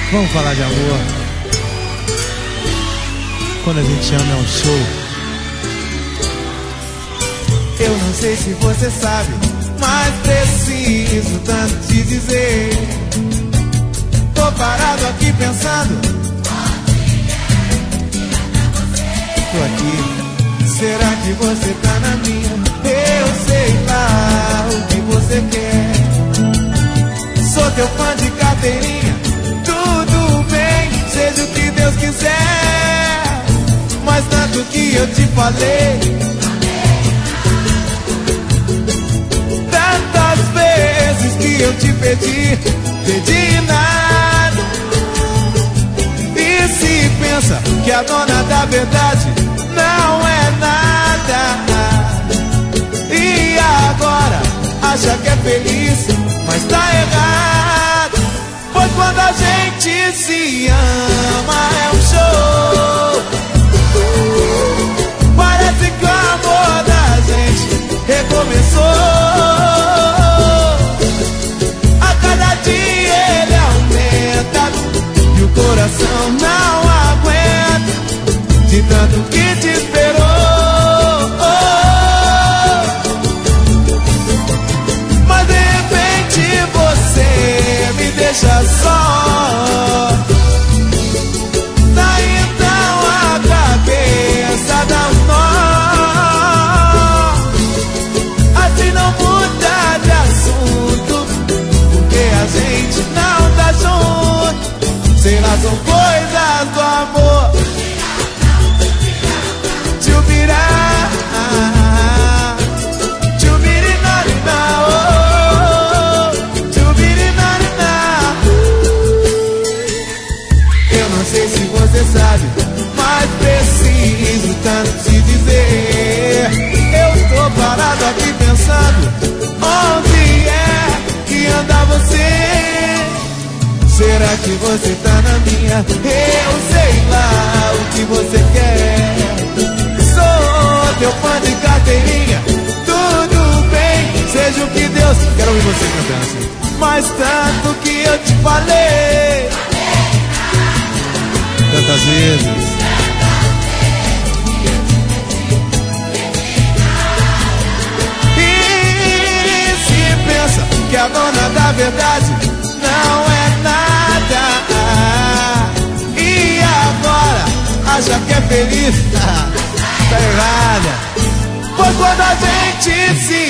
Vamos falar de amor. Quando a gente ama é um show. Eu não sei se você sabe, mas preciso tanto te dizer. Tô parado aqui pensando. Tô aqui. Será que você tá na minha? Eu sei lá o que você quer. Sou teu fã de carteirinha. Tudo bem, seja o que Deus quiser. Mas tanto que eu te falei, tantas vezes que eu te pedi nada. E se pensa que a dona da verdade não é nada, e agora acha que é feliz, mas tá errado. Pois quando a gente se ama é um show. Parece que o amor da gente recomeçou. A cada dia ele aumenta e o coração não aguenta de tanto que te esperou. Mas de repente você me deixa só. Daí então a cabeça dá um nó. Assim não muda de assunto, porque a gente não tá junto. Sei lá, são coisas do amor. Tchubirá, tchubirinarina, oh, tchubirinarina. Eu não sei se você sabe, mas preciso tanto te dizer. Eu tô parado aqui pensando, onde é que anda você? Será que você tá na minha? Eu sei lá o que você quer. Sou teu fã de carteirinha. Tudo bem, seja o que Deus. Quero ouvir você cantando assim. Mas tanto que eu te falei Tantas vezes. E se pensa que a dona da verdade não é nada, e agora acha que é feliz, tá errada. Pois quando a gente se